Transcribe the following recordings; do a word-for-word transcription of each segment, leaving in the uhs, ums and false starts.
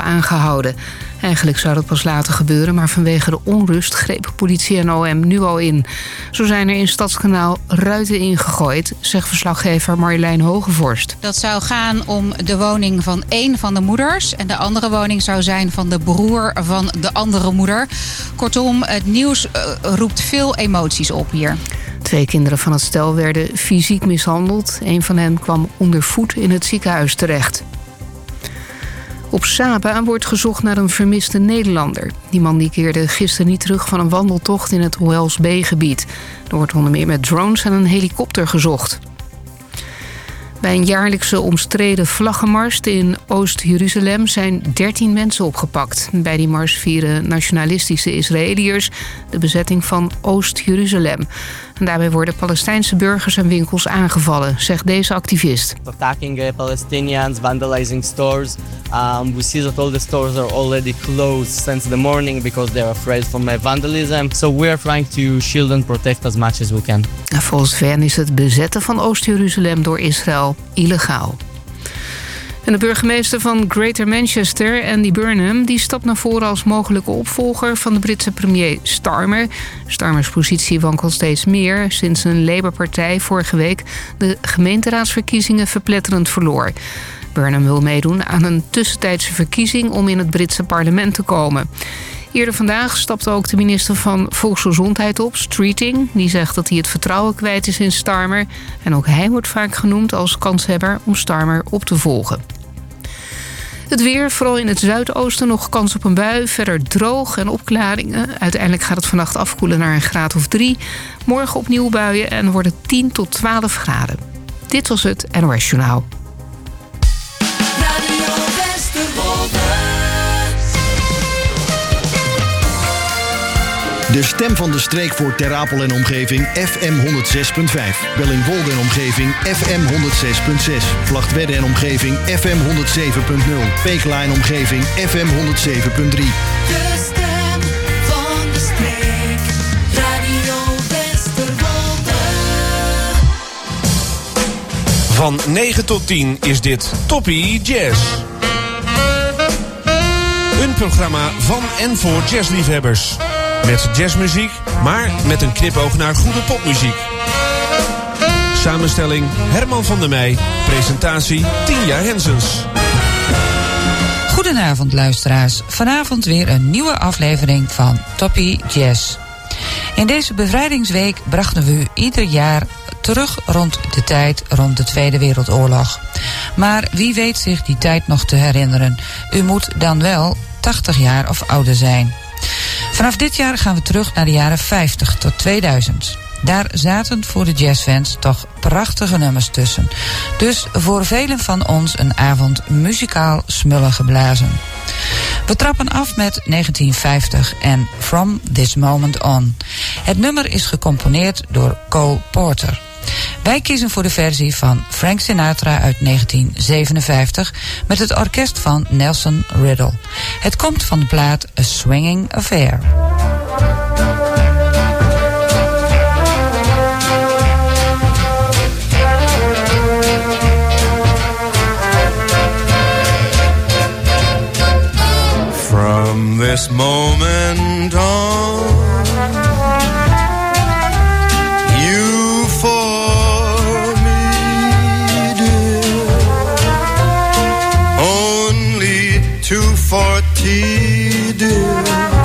aangehouden. Eigenlijk zou dat pas later gebeuren, maar vanwege de onrust grepen politie en O M nu al in. Zo zijn er in Stadskanaal ruiten ingegooid, zegt verslaggever Marjolein Hogevorst. Dat zou gaan om de woning van één van de moeders en de andere woning zou zijn van de broer van de andere moeder. Kortom, het nieuws uh, roept veel emoties op hier. Twee kinderen van het stel werden fysiek mishandeld. Een van hen kwam onder voet in het ziekenhuis terecht. Op Saba wordt gezocht naar een vermiste Nederlander. Die man die keerde gisteren niet terug van een wandeltocht in het Wells Bay-gebied. Er wordt onder meer met drones en een helikopter gezocht. Bij een jaarlijkse omstreden vlaggenmars in Oost-Jeruzalem zijn dertien mensen opgepakt. Bij die mars vieren nationalistische Israëliërs de bezetting van Oost-Jeruzalem. En daarbij worden Palestijnse burgers en winkels aangevallen, zegt deze activist. Attacking uh, Palestinians, vandalizing stores. Um, we see that all the stores are already closed since the morning because they're afraid from my vandalism. So we are trying to shield and protect as much as we can. En volgens V N is het bezetten van Oost-Jeruzalem door Israël illegaal. En de burgemeester van Greater Manchester, Andy Burnham, die stapt naar voren als mogelijke opvolger van de Britse premier Starmer. Starmers positie wankelt steeds meer sinds een Labour-partij vorige week de gemeenteraadsverkiezingen verpletterend verloor. Burnham wil meedoen aan een tussentijdse verkiezing om in het Britse parlement te komen. Eerder vandaag stapte ook de minister van Volksgezondheid op, Streeting. Die zegt dat hij het vertrouwen kwijt is in Starmer. En ook hij wordt vaak genoemd als kanshebber om Starmer op te volgen. Het weer, vooral in het zuidoosten nog kans op een bui. Verder droog en opklaringen. Uiteindelijk gaat het vannacht afkoelen naar een graad of drie. Morgen opnieuw buien en wordt het tien tot twaalf graden. Dit was het N O S Journaal. De stem van de streek voor Ter Apel en omgeving F M honderd zes punt vijf. Bellingwolde en omgeving F M honderd zes punt zes. Vlagtwedde en omgeving F M honderd zeven punt nul. Pekela en omgeving F M honderd zeven punt drie. De stem van de streek. Radio Westerwolde. Van negen tot tien is dit Toppie Jazz. Een programma van en voor jazzliefhebbers. Met jazzmuziek, maar met een knipoog naar goede popmuziek. Samenstelling Herman van der Meij. Presentatie Tienja Hensens. Goedenavond luisteraars. Vanavond weer een nieuwe aflevering van Toppie Jazz. In deze bevrijdingsweek brachten we u ieder jaar terug rond de tijd rond de Tweede Wereldoorlog. Maar wie weet zich die tijd nog te herinneren? U moet dan wel tachtig jaar of ouder zijn. Vanaf dit jaar gaan we terug naar de jaren vijftig tot tweeduizend. Daar zaten voor de jazzfans toch prachtige nummers tussen. Dus voor velen van ons een avond muzikaal smullen geblazen. We trappen af met negentien vijftig en From This Moment On. Het nummer is gecomponeerd door Cole Porter. Wij kiezen voor de versie van Frank Sinatra uit negentien zevenenvijftig... met het orkest van Nelson Riddle. Het komt van de plaat A Swinging Affair. From this moment on, you for me, dear, only two forty, dear.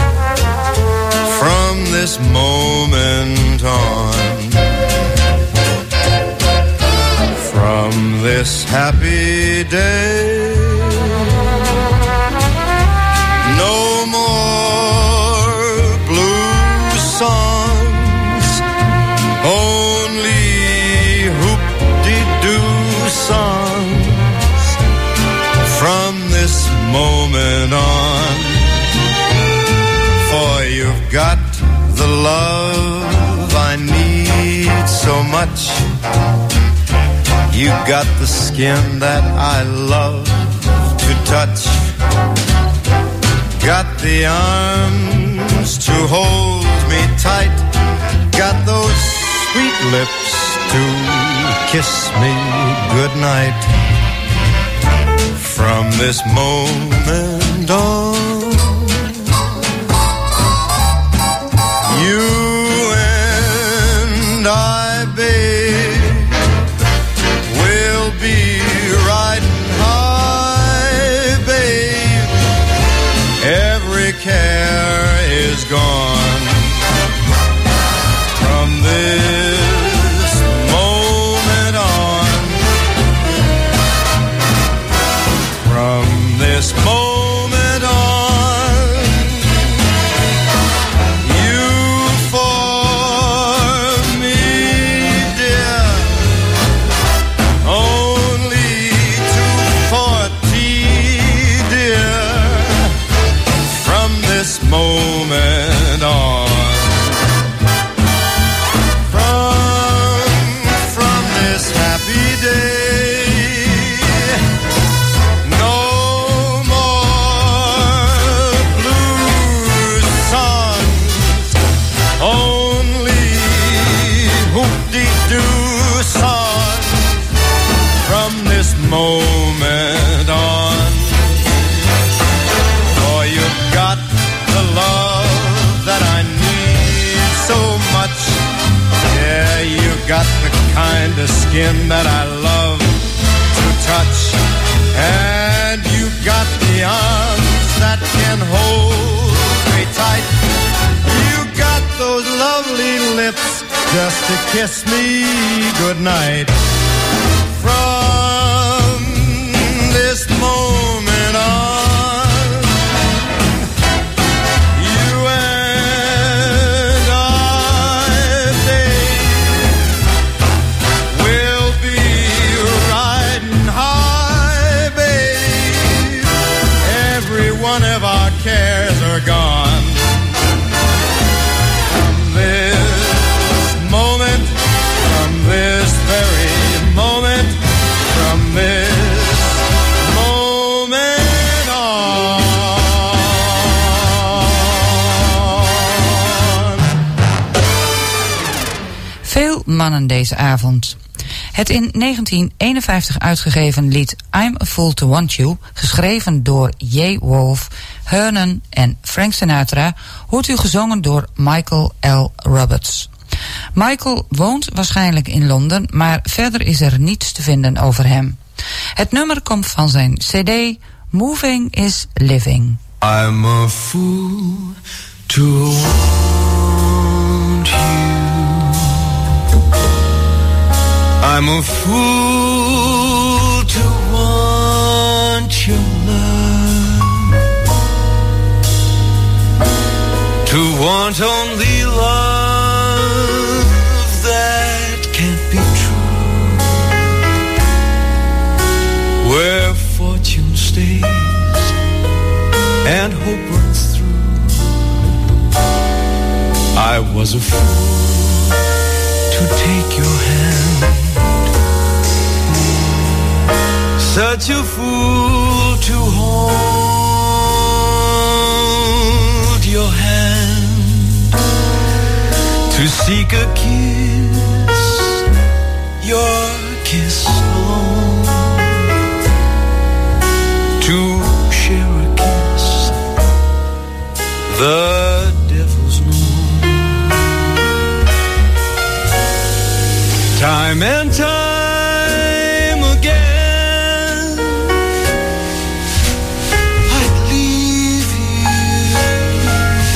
From this moment on, from this happy day, no more blue songs, only hoop-de-doo songs. From this moment on, for you've got the love I need so much. You got the skin that I love to touch. Got the arms to hold me tight. Got those sweet lips to kiss me goodnight. From this moment on, every care is gone. From this moment on, from this moment on, you for me, dear, only two forty, dear, from this moment on. Moment on, for you've got the love that I need so much. Yeah, you got the kind of skin that I love to touch, and you got the arms that can hold me tight. You got those lovely lips just to kiss me goodnight. From this moment on, you and I, babe, will be riding high, babe. Every one of our cares are gone. From this moment, from this very moment, from this mannen deze avond. Het in negentien eenenvijftig uitgegeven lied I'm a Fool to Want You, geschreven door J. Wolf, Hernan en Frank Sinatra, hoort u gezongen door Michael L. Roberts. Michael woont waarschijnlijk in Londen, maar verder is er niets te vinden over hem. Het nummer komt van zijn cd Moving is Living. I'm a fool to want you. I'm a fool to want your love, to want only love that can't be true, where fortune stays and hope runs through. I was a fool to take your hand, such a fool to hold your hand, to seek a kiss, your kiss alone, to share a kiss, the devil's known. Time and time again, I'd leave you,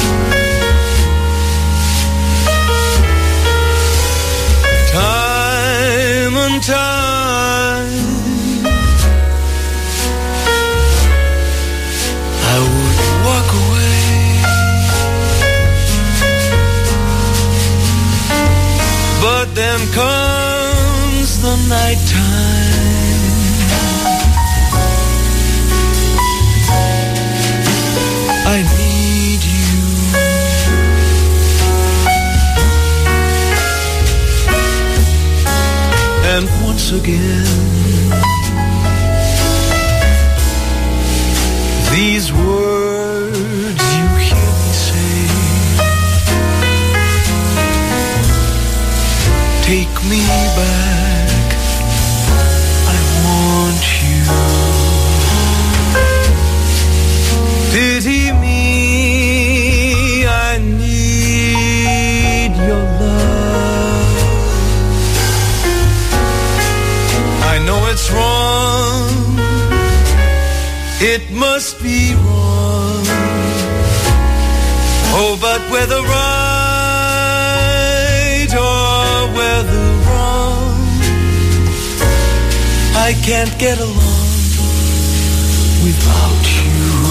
time and time I would walk away, but then comes the night time, I need you, and once again these words you hear me say, take me back, I want you. Pity me, I need your love. I know it's wrong, it must be wrong, Oh, but whether right or whether wrong, I can't get along without you.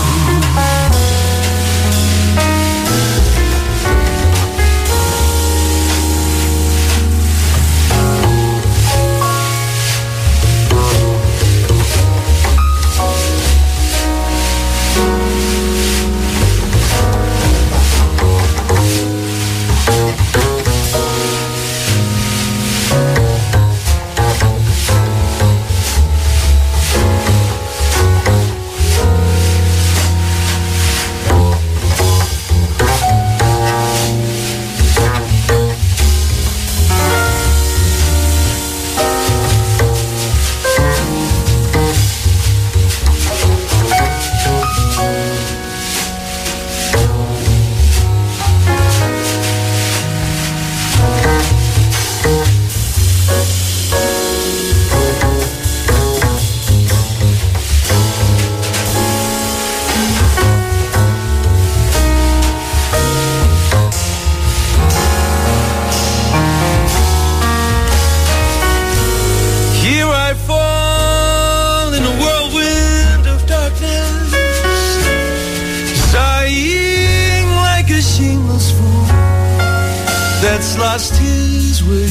That's lost his way,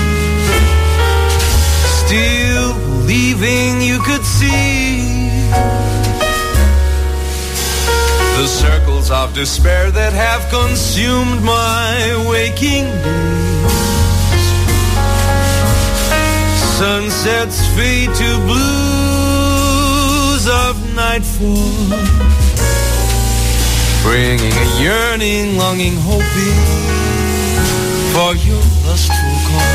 still believing you could see the circles of despair that have consumed my waking days. Sunsets fade to blues of nightfall, bringing a yearning, longing, hoping for your lustful call.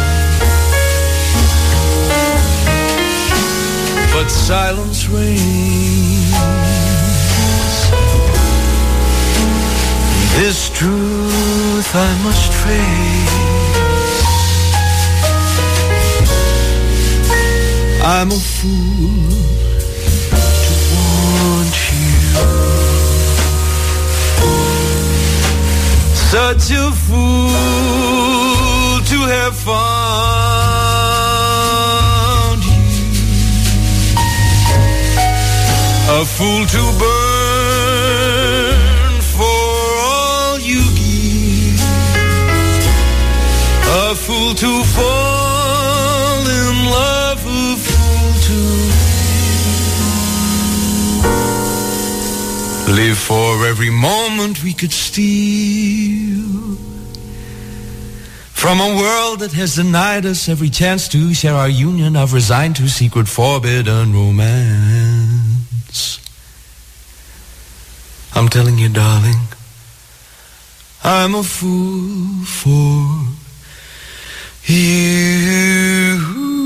But silence reigns. This truth I must face. I'm a fool to want you. Such a fool to have found you. A fool to burn for all you give. A fool to fall in love. A fool to live for every moment we could steal from a world that has denied us every chance to share our union of resigned to secret forbidden romance. I'm telling you, darling, I'm a fool for you.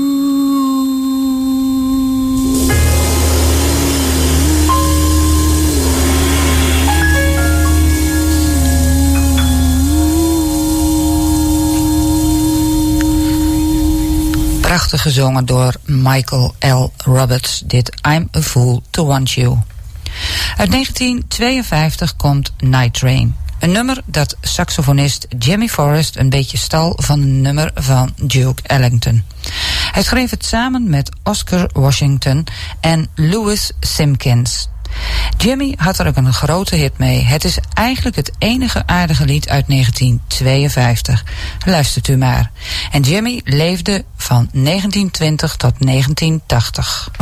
Prachtig gezongen door Michael L. Roberts, dit I'm a Fool to Want You. Uit negentien tweeënvijftig komt Night Train. Een nummer dat saxofonist Jimmy Forrest een beetje stal van een nummer van Duke Ellington. Hij schreef het samen met Oscar Washington en Louis Simpkins. Jimmy had er ook een grote hit mee. Het is eigenlijk het enige aardige lied uit negentien tweeënvijftig. Luistert u maar. En Jimmy leefde van negentien twintig tot negentien tachtig.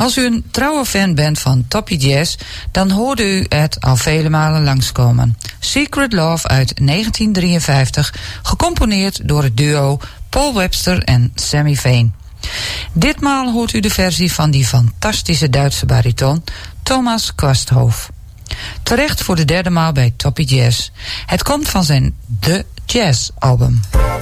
Als u een trouwe fan bent van Toppie Jazz, dan hoorde u het al vele malen langskomen. Secret Love uit negentien drieënvijftig, gecomponeerd door het duo Paul Webster en Sammy Veen. Ditmaal hoort u de versie van die fantastische Duitse bariton Thomas Quasthoff. Terecht voor de derde maal bij Toppie Jazz. Het komt van zijn The Jazz album.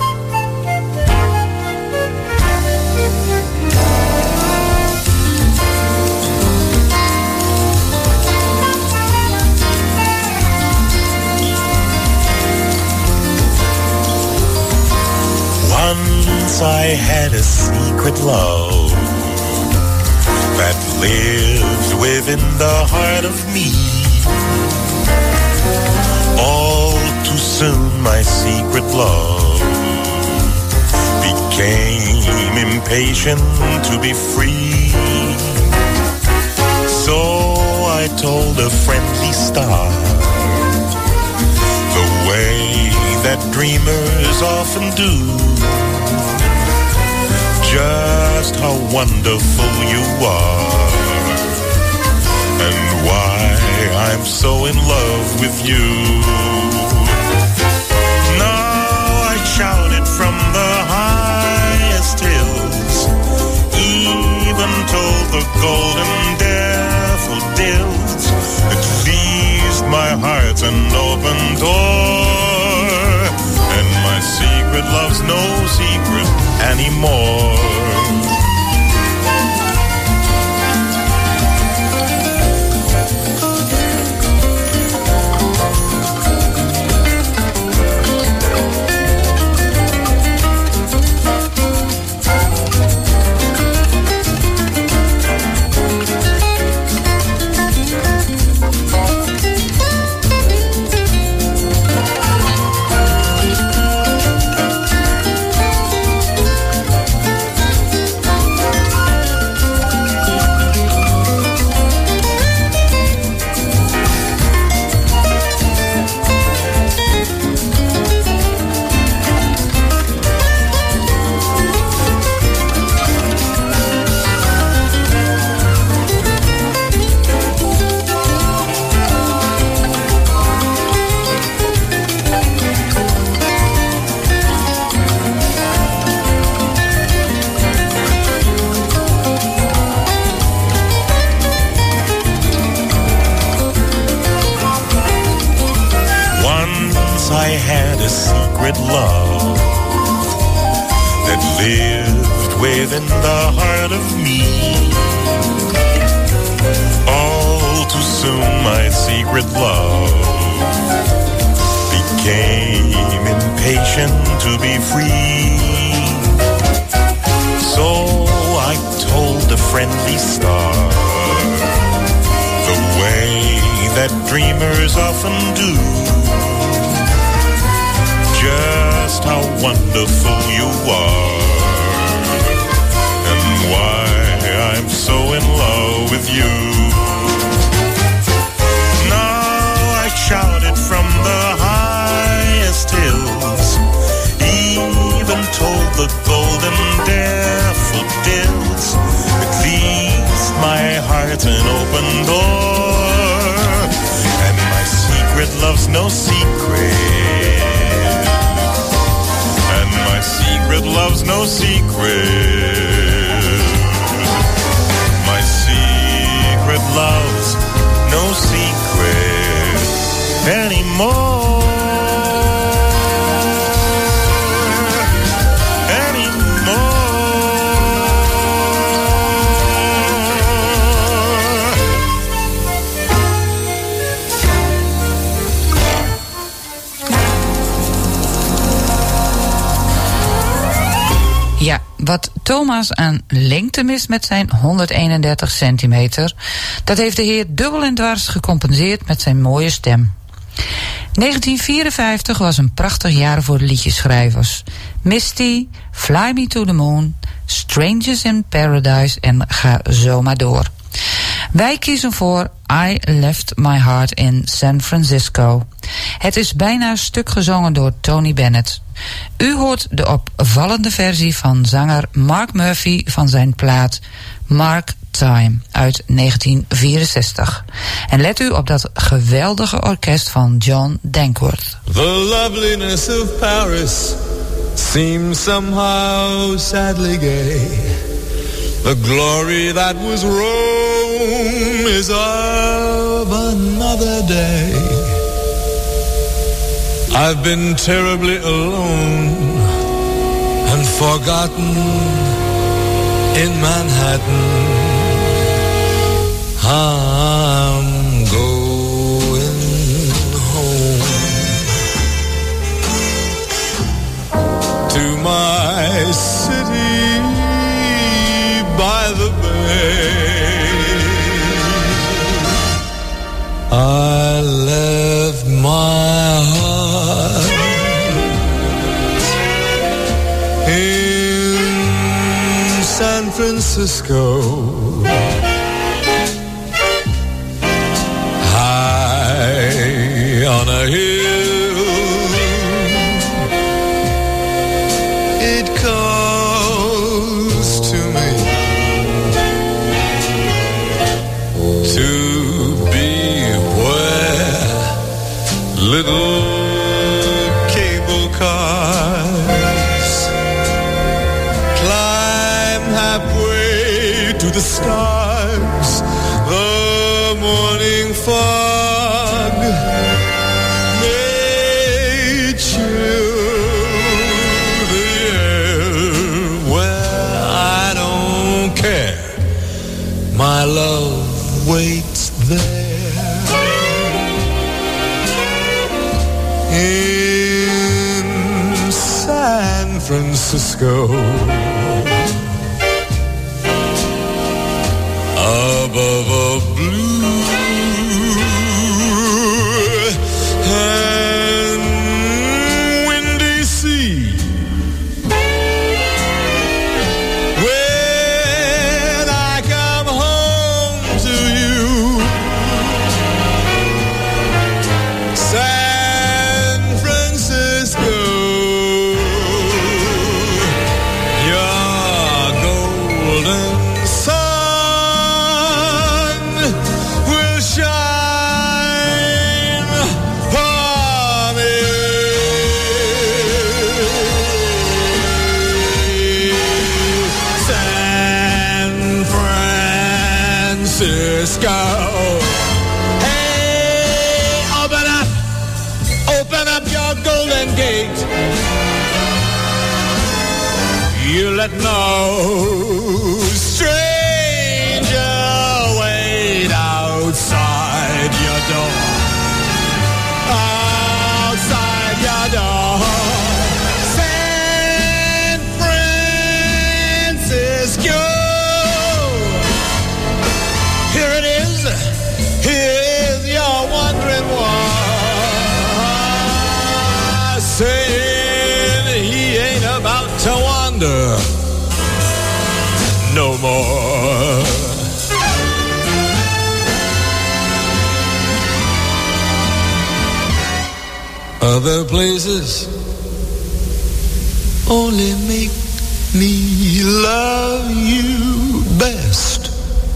Once I had a secret love that lived within the heart of me. All too soon my secret love became impatient to be free. So I told a friendly star the way that dreamers often do, just how wonderful you are, and why I'm so in love with you. Now I shouted from the highest hills, even told the golden daffodils, it pleased my heart an open door, and my secret love's no secret anymore. Love that lived within the heart of me. All too soon my secret love became impatient to be free. So I told a friendly star the way that dreamers often do, just how wonderful you are, and why I'm so in love with you. Now I shouted from the highest hills, even told the golden daffodils, it pleased my heart an open door, and my secret love's no secret. My secret love's no secret. My secret love's no secret anymore. Ja, wat Thomas aan lengte mist met zijn honderdeenendertig centimeter, dat heeft de heer dubbel en dwars gecompenseerd met zijn mooie stem. negentien vierenvijftig was een prachtig jaar voor de liedjeschrijvers. Misty, Fly Me to the Moon, Strangers in Paradise en ga zo maar door. Wij kiezen voor I Left My Heart in San Francisco. Het is bijna stuk gezongen door Tony Bennett. U hoort de opvallende versie van zanger Mark Murphy van zijn plaat Mark Time uit negentien vierenzestig. En let u op dat geweldige orkest van John Dankworth. The loveliness of Paris seems somehow sadly gay. The glory that was Rome is of another day. I've been terribly alone and forgotten in Manhattan. I'm going home to my city by the bay. I left my heart in San Francisco, high on a hill. It calls to me to be where little cable cars climb halfway to the stars. The morning fog may chill the air where I don't care. My love waits there in San Francisco, above a blue and windy sea. When I come home to you, San Francisco, your golden sun will shine for me. San Francisco. Hey, open up, open up your golden gate. You let no stranger wait outside your door. Outside your door. San Francisco. Here it is. Here is your wondering why. Saying he ain't about to wander no more. Other places only make me love you best.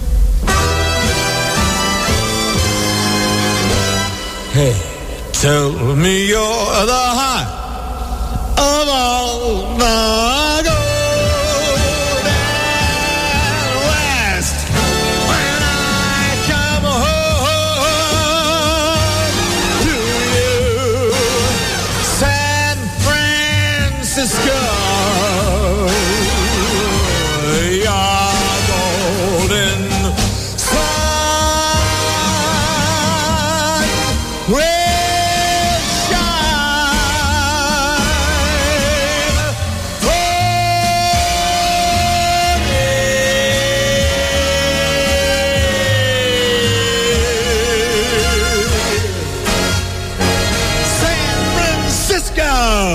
Hey, tell me you're the heart of all the gold and west. When I come home to you, San Francisco, your golden sun will shine for me. San Francisco.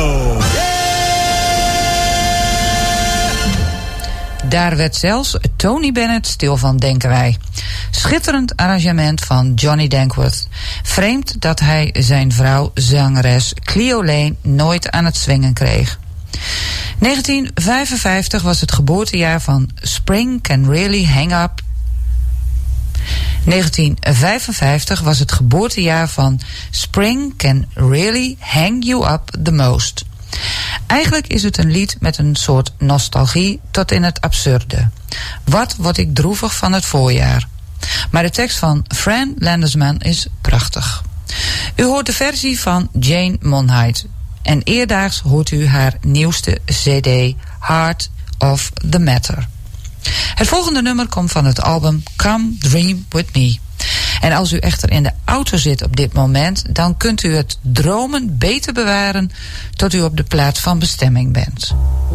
Daar werd zelfs Tony Bennett stil van, denken wij. Schitterend arrangement van Johnny Dankworth. Vreemd dat hij zijn vrouw, zangeres Cleo Lane, nooit aan het swingen kreeg. negentien vijfenvijftig was het geboortejaar van Spring Can Really Hang Up. negentien vijfenvijftig was het geboortejaar van Spring Can Really Hang You Up the Most. Eigenlijk is het een lied met een soort nostalgie tot in het absurde. Wat word ik droevig van het voorjaar. Maar de tekst van Fran Landesman is prachtig. U hoort de versie van Jane Monheit. En eerdaags hoort u haar nieuwste cd Heart of the Matter. Het volgende nummer komt van het album Come Dream With Me. En als u echter in de auto zit op dit moment, dan kunt u het dromen beter bewaren tot u op de plaats van bestemming bent.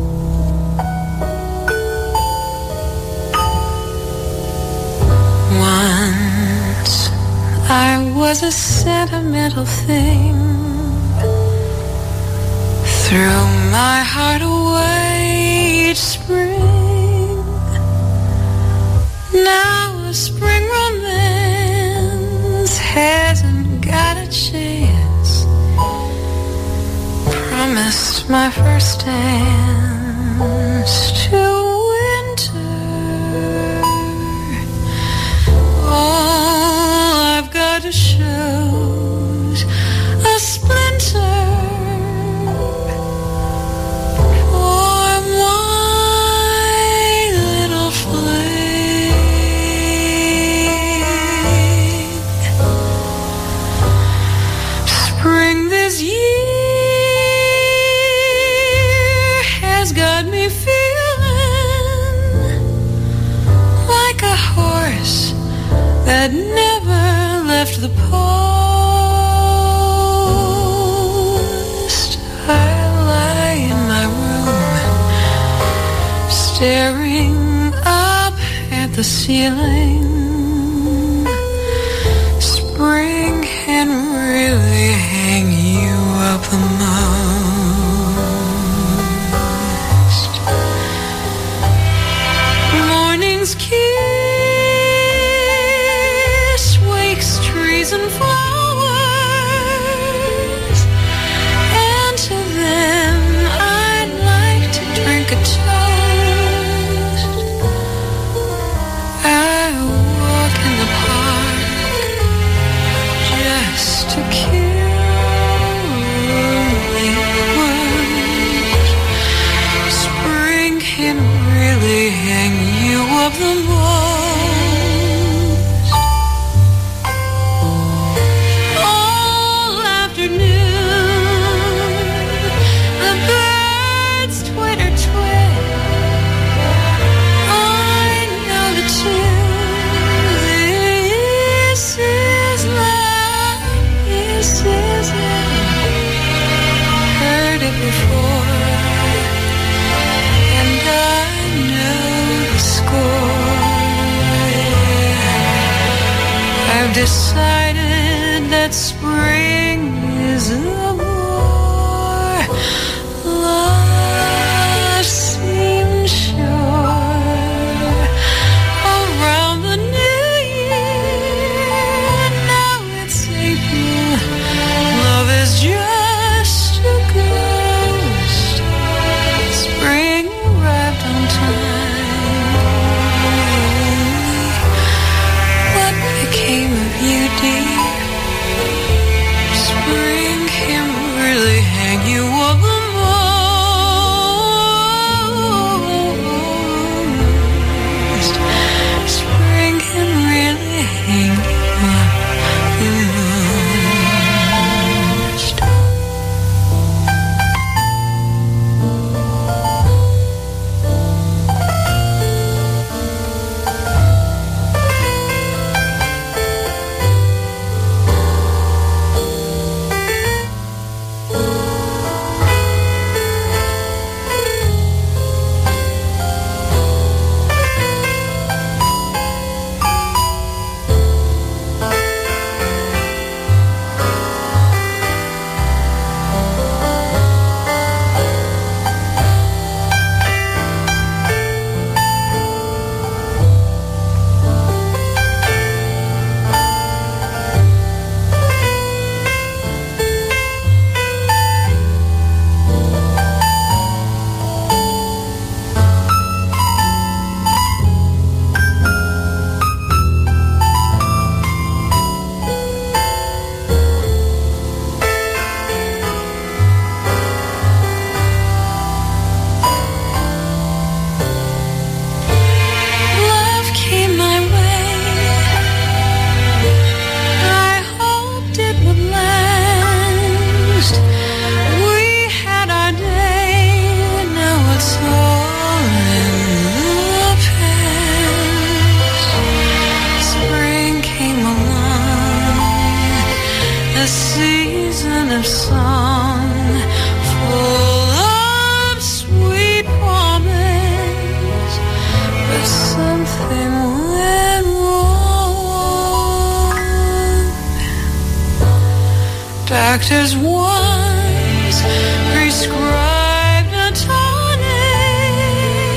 Once I was a sentimental thing. Threw my heart away each spring. Now a spring romance hasn't got a chance. Promised my first dance to winter. All I've got to show's a splinter. That never left the post. I lie in my room, staring up at the ceiling. Spring can really hang you up the most. Morning's kiss and flowers, and to them I'd like to drink a toast. I walk in the park just to kill the words. Spring can really hang you up the most. Decided that spring is a more love seems sure around the new year. Now it's April, love is just a ghost. Spring arrived on time. What became of you, dear? Doctors once prescribed a tonic.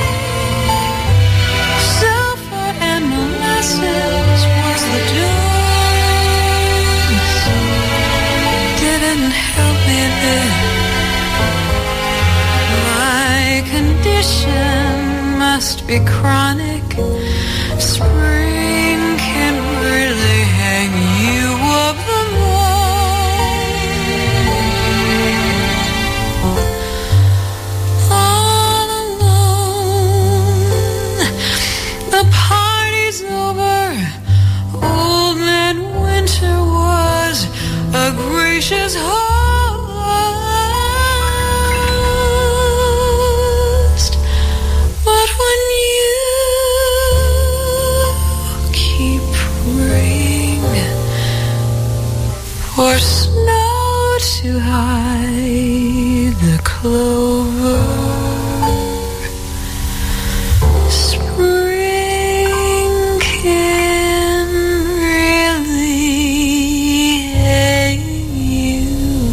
Sulfur and molasses was the dose. Didn't help me then. My condition must be chronic. Spring can really hang you up the all alone. The party's over. Old Man Winter was a gracious host. But when you keep praying for snow to hide the clover, spring can really hang you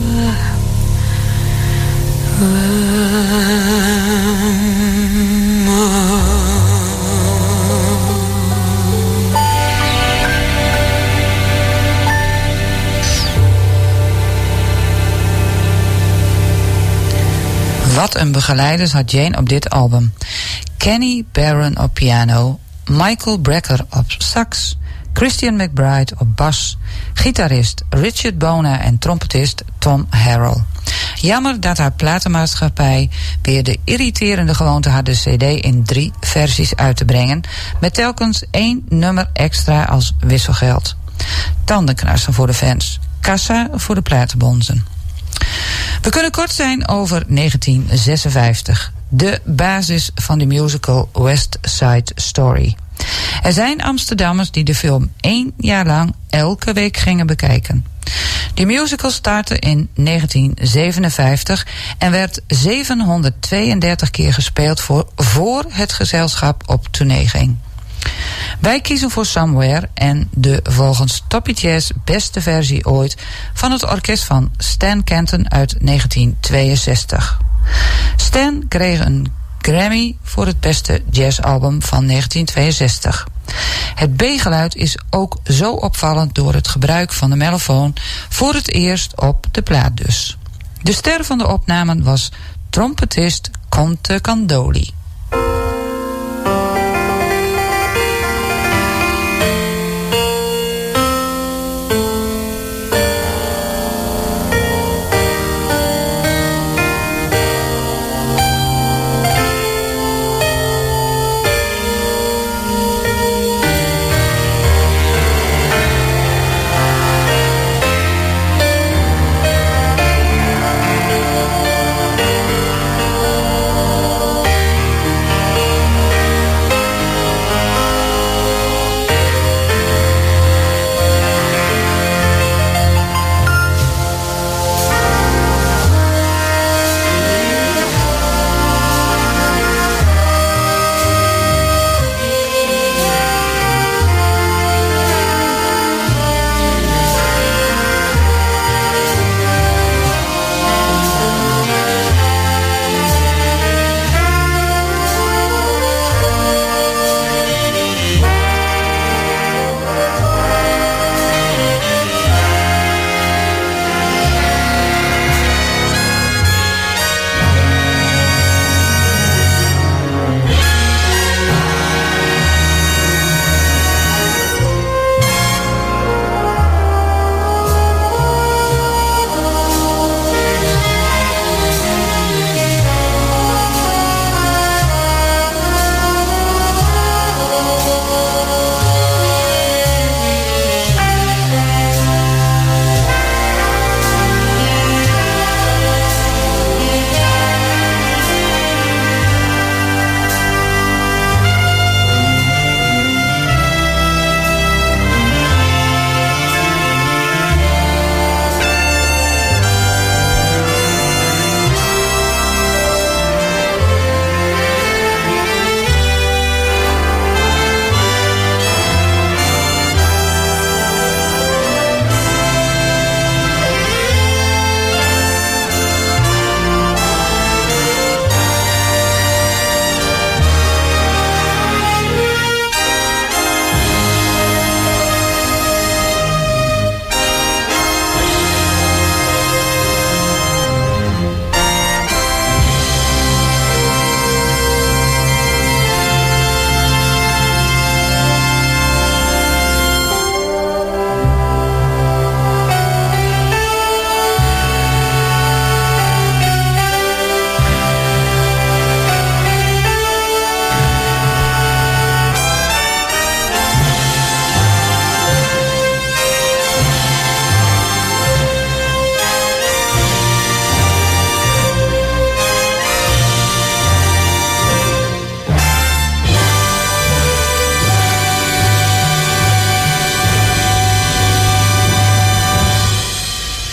Wat een begeleiders had Jane op dit album. Kenny Barron op piano, Michael Brecker op sax, Christian McBride op bas, gitarist Richard Bona en trompetist Tom Harrell. Jammer dat haar platenmaatschappij weer de irriterende gewoonte had de cd in drie versies uit te brengen, met telkens één nummer extra als wisselgeld. Tandenknarsen voor de fans, kassa voor de platenbonzen. We kunnen kort zijn over negentien zesenvijftig, de basis van de musical West Side Story. Er zijn Amsterdammers die de film één jaar lang elke week gingen bekijken. De musical startte in negentien zevenenvijftig en werd zevenhonderdtweeëndertig keer gespeeld voor, voor het gezelschap op tournee ging. Wij kiezen voor Somewhere en de volgens Toppie Jazz beste versie ooit van het orkest van Stan Kenton uit negentien tweeënzestig. Stan kreeg een Grammy voor het beste jazzalbum van negentien tweeënzestig. Het B-geluid is ook zo opvallend door het gebruik van de mellofoon voor het eerst op de plaat dus. De ster van de opnamen was trompetist Conte Candoli.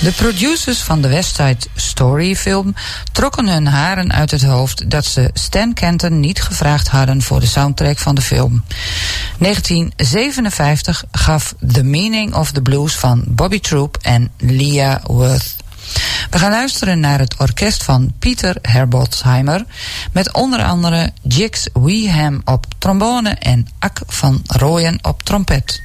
De producers van de West Side Story film trokken hun haren uit het hoofd dat ze Stan Kenton niet gevraagd hadden voor de soundtrack van de film. negentien zevenenvijftig gaf The Meaning of the Blues van Bobby Troop en Leah Worth. We gaan luisteren naar het orkest van Peter Herbolzheimer met onder andere Jix Weeham op trombone en Ak van Rooyen op trompet.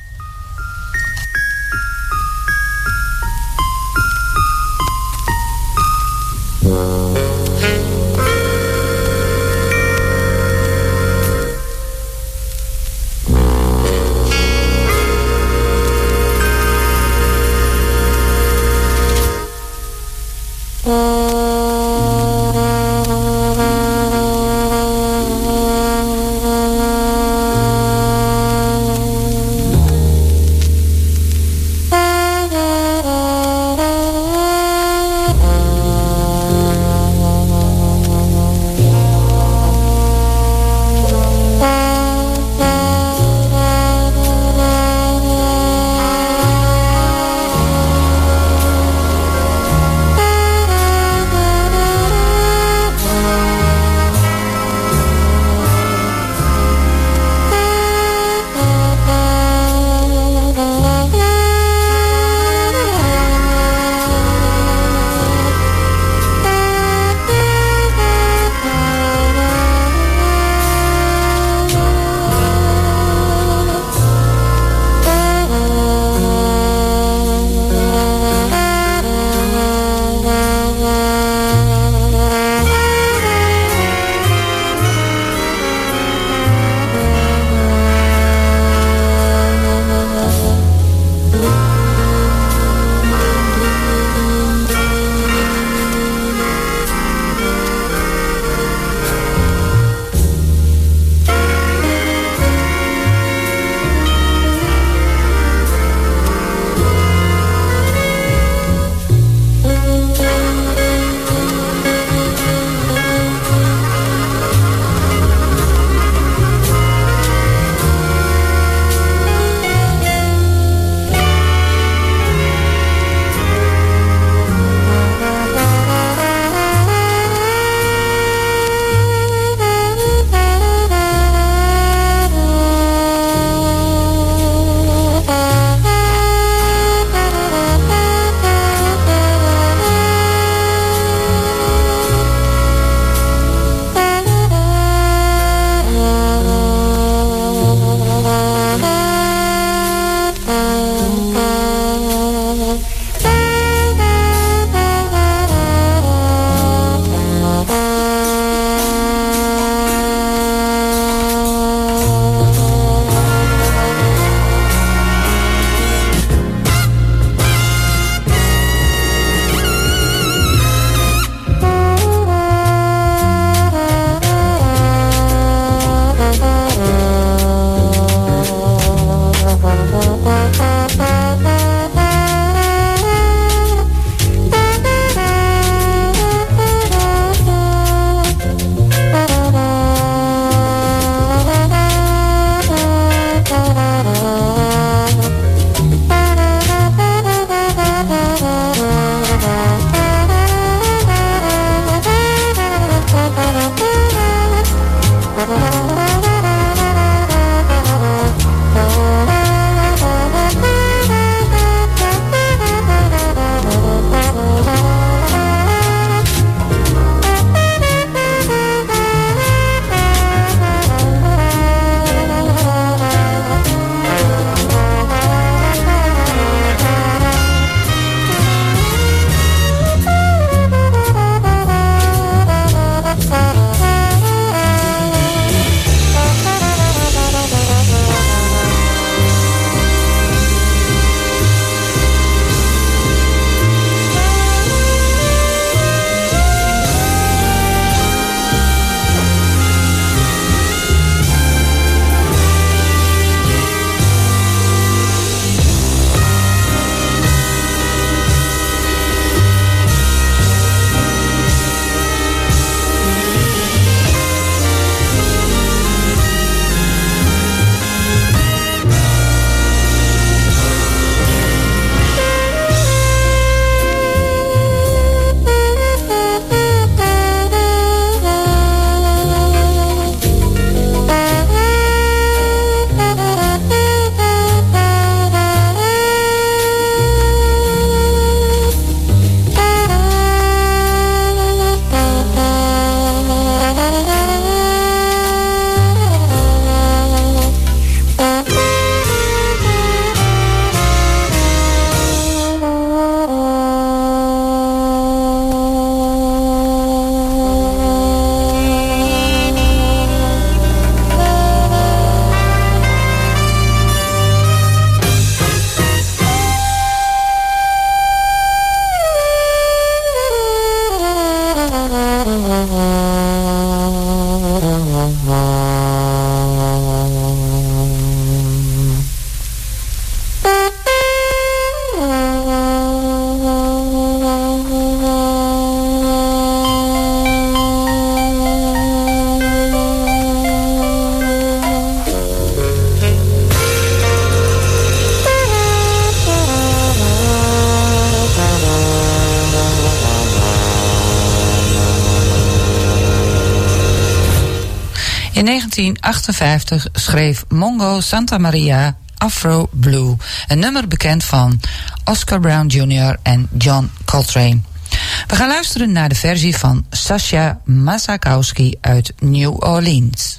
In negentien achtenvijftig schreef Mongo Santa Maria Afro Blue, een nummer bekend van Oscar Brown junior en John Coltrane. We gaan luisteren naar de versie van Sasha Masakowski uit New Orleans.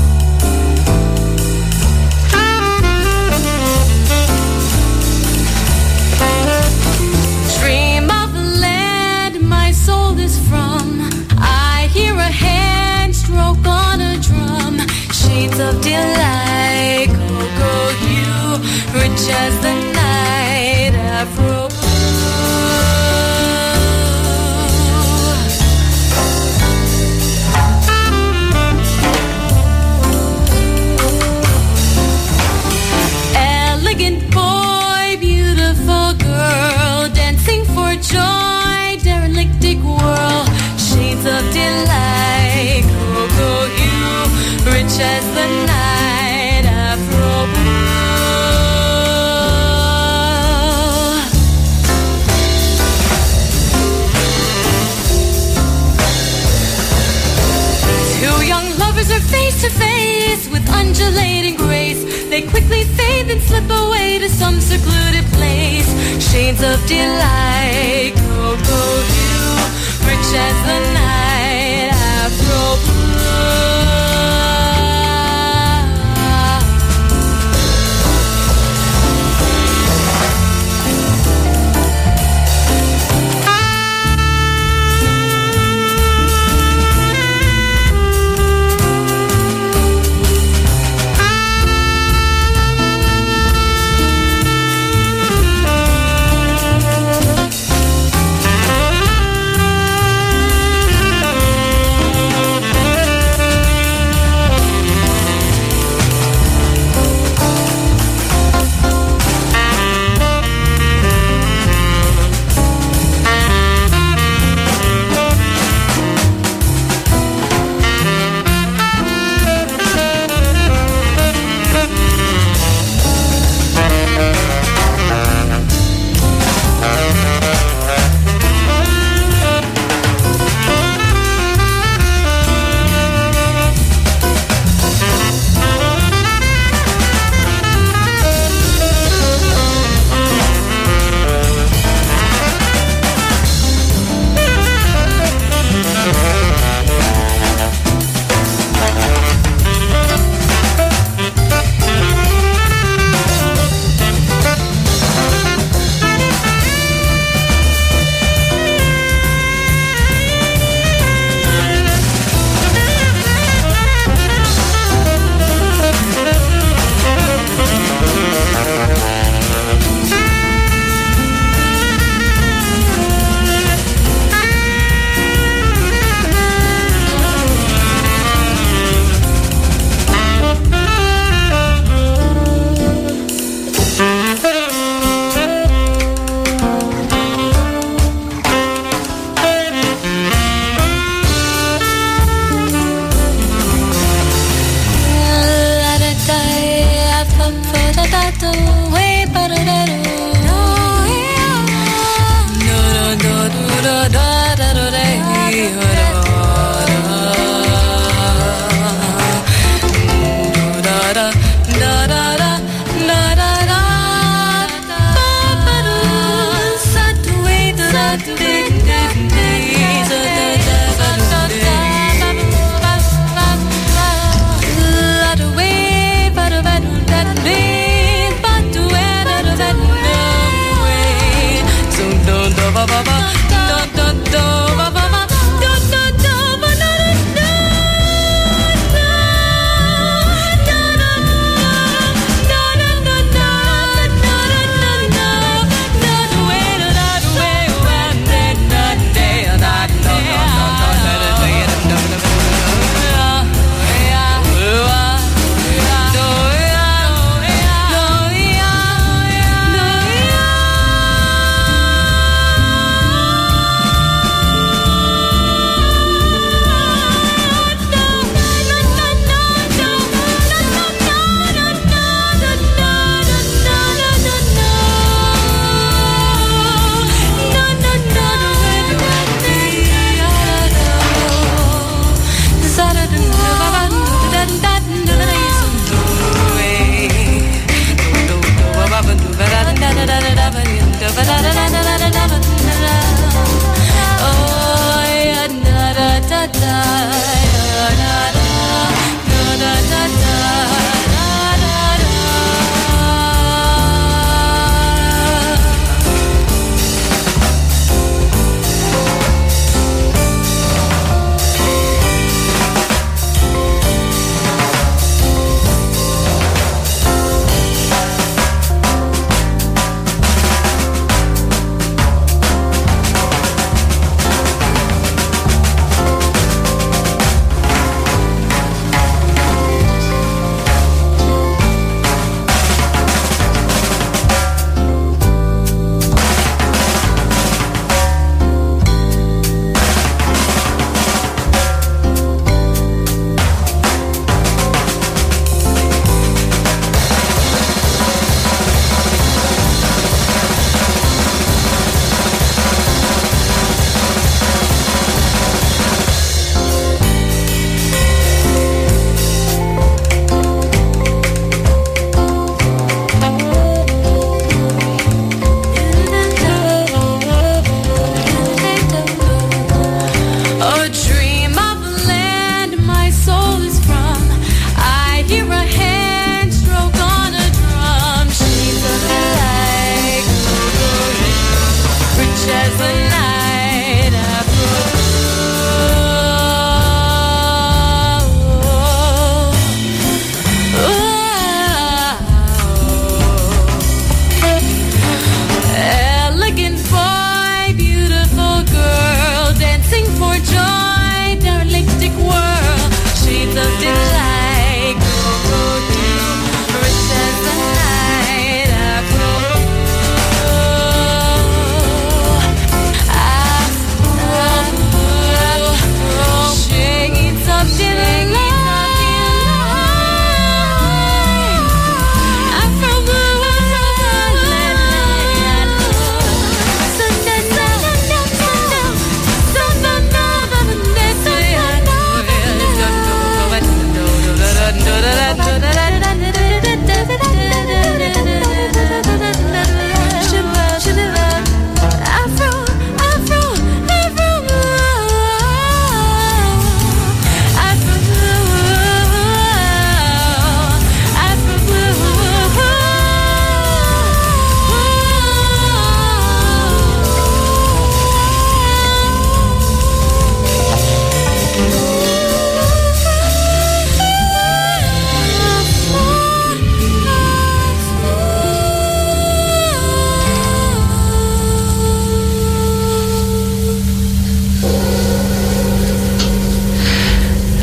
Dream of the land my soul is from. I hear a hand stroke on a drum. Shades of delight, go go you, rich as the night, Afro. Elegant boy, beautiful girl, dancing for joy, derelictic whirl, shades of delight, go go you, rich as the night, Afro Two young lovers are face to face with undulating grace. They quickly fade and slip away to some secluded place. Shades of delight, go go you, rich as the night, Afro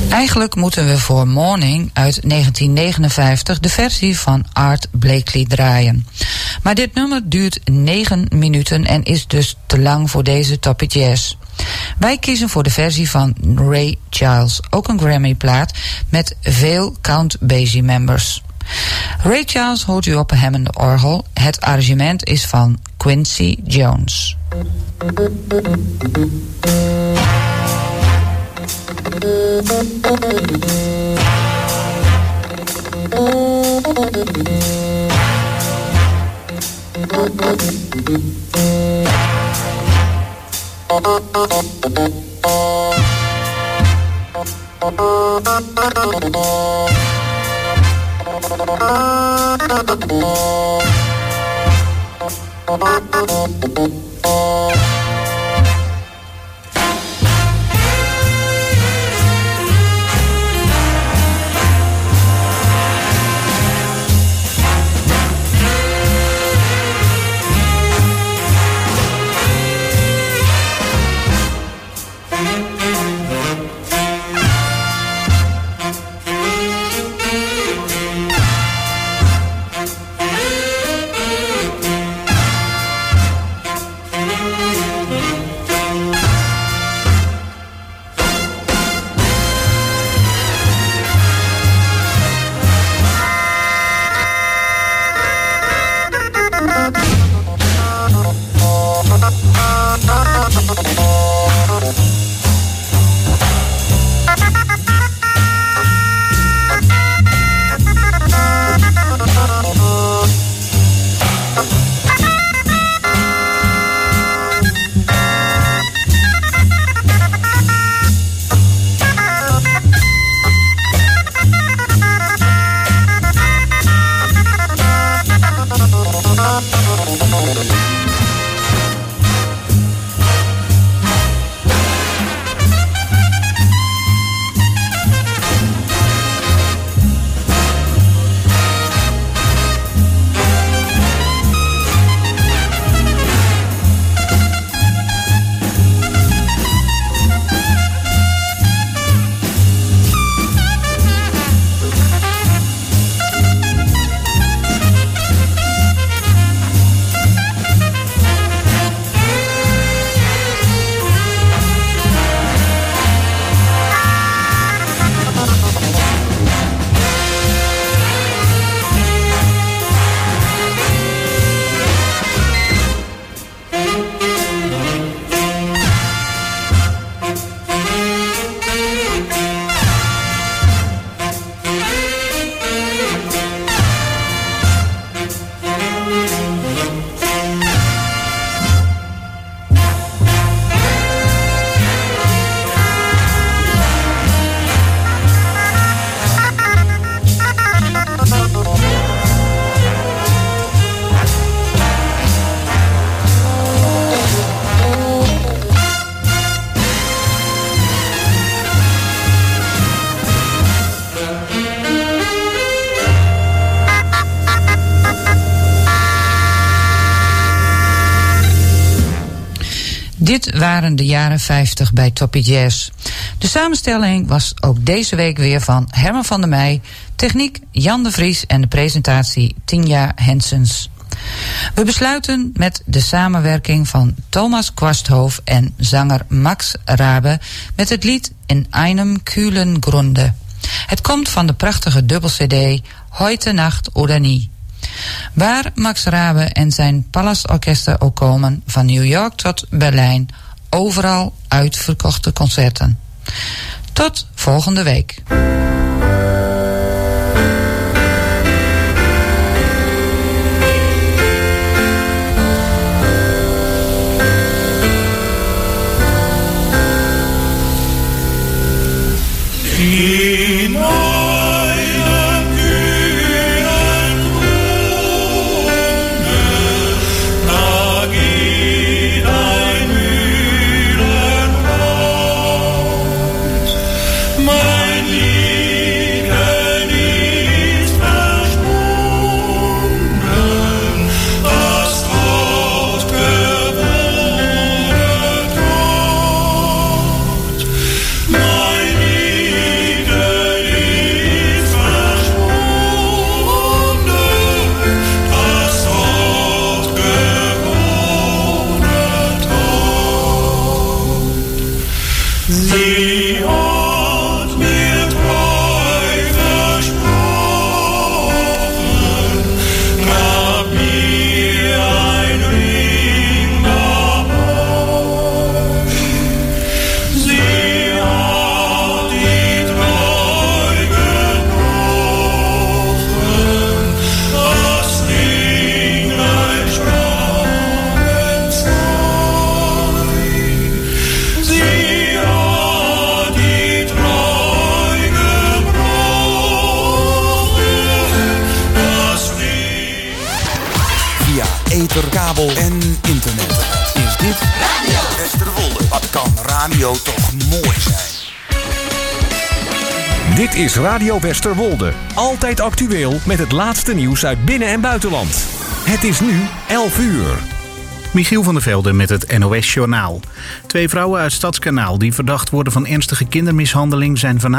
Eigenlijk moeten we voor Morning uit negentien negenenvijftig de versie van Art Blakey draaien. Maar dit nummer duurt negen minuten en is dus te lang voor deze Toppie Jazz. Wij kiezen voor de versie van Ray Charles, ook een Grammy-plaat met veel Count Basie members. Ray Charles hoort u op een Hammond orgel. Het arrangement is van Quincy Jones. Dit waren de jaren vijftig bij Toppie Jazz. De samenstelling was ook deze week weer van Herman van der Meij, techniek Jan de Vries en de presentatie Tinja Hensens. We besluiten met de samenwerking van Thomas Quasthoff en zanger Max Rabe met het lied In einem kühlen Grunde. Het komt van de prachtige dubbel-cd Heute Nacht oder Nie. Waar Max Rabe en zijn Pallastorkesten ook komen, van New York tot Berlijn, overal uitverkochte concerten. Tot volgende week. My computer, kabel en internet. Is dit Radio Westerwolde? Wat kan radio toch mooi zijn? Dit is Radio Westerwolde. Altijd actueel met het laatste nieuws uit binnen- en buitenland. Het is nu elf uur. Michiel van der Velde met het N O S-journaal. Twee vrouwen uit Stadskanaal die verdacht worden van ernstige kindermishandeling zijn vanavond